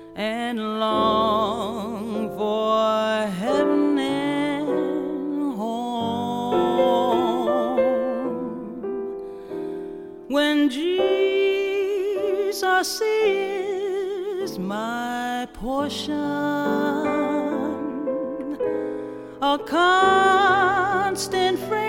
and long for heaven and home. When Jesus is my portion, a constant friend